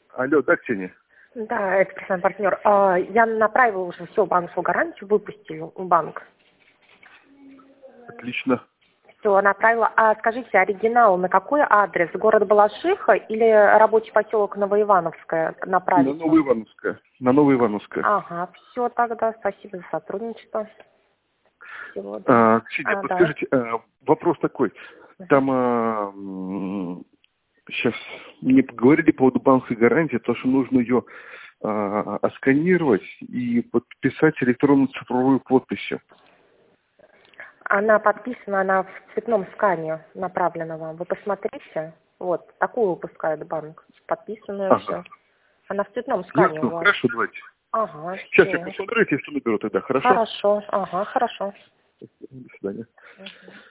Алло, да, Ксения? Да, это персональный партнер. Я направила уже все, банковскую гарантию выпустили в банк. Отлично. Все, направила. А скажите, оригинал на какой адрес? Город Балашиха или рабочий поселок Новоивановская направить? На Новоивановская. На Новоивановская. Ага, все тогда. Спасибо за сотрудничество. Всего, да. Ксения, Да. подскажите, вопрос такой. Там сейчас мне поговорили по поводу банковской гарантии, то, что нужно ее отсканировать и подписать электронную цифровую подписью. Она подписана, она в цветном скане направлена вам. Вы посмотрите. Вот, такую выпускает банк. Подписанную все. Она в цветном скане у Ясно, вас. хорошо, давайте. Ага, Сейчас все. я посмотрю, если что наберу тогда, хорошо? Хорошо, ага, хорошо. До свидания. Мгм.